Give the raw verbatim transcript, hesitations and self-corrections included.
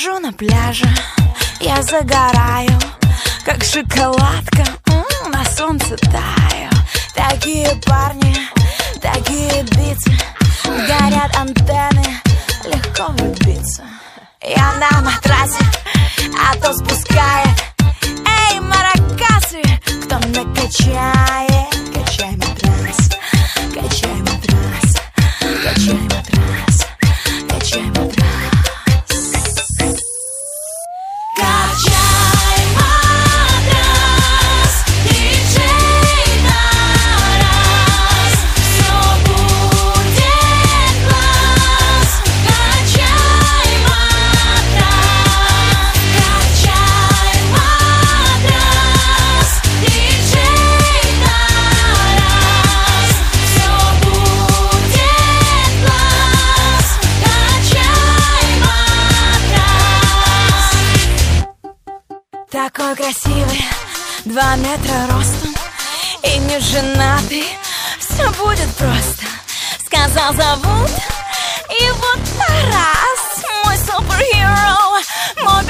Лежу на пляже, я загораю, как шоколадка, м-м, на солнце таю. Такие парни, такие бицы, горят антенны, легко влюбиться. Я на матрасе, а то спускает. Эй, маракасы, кто накачает? Качай матрас, качай матрас, качай матрас, качай матрас. Качай матрас, диджей Тарас, всё будет класс. Качай матрас, качай матрас, диджей Тарас, всё будет класс. Качай матрас. Такой красивый, два метра ростом и не женатый, все будет просто. Сказал, зовут его Тарас.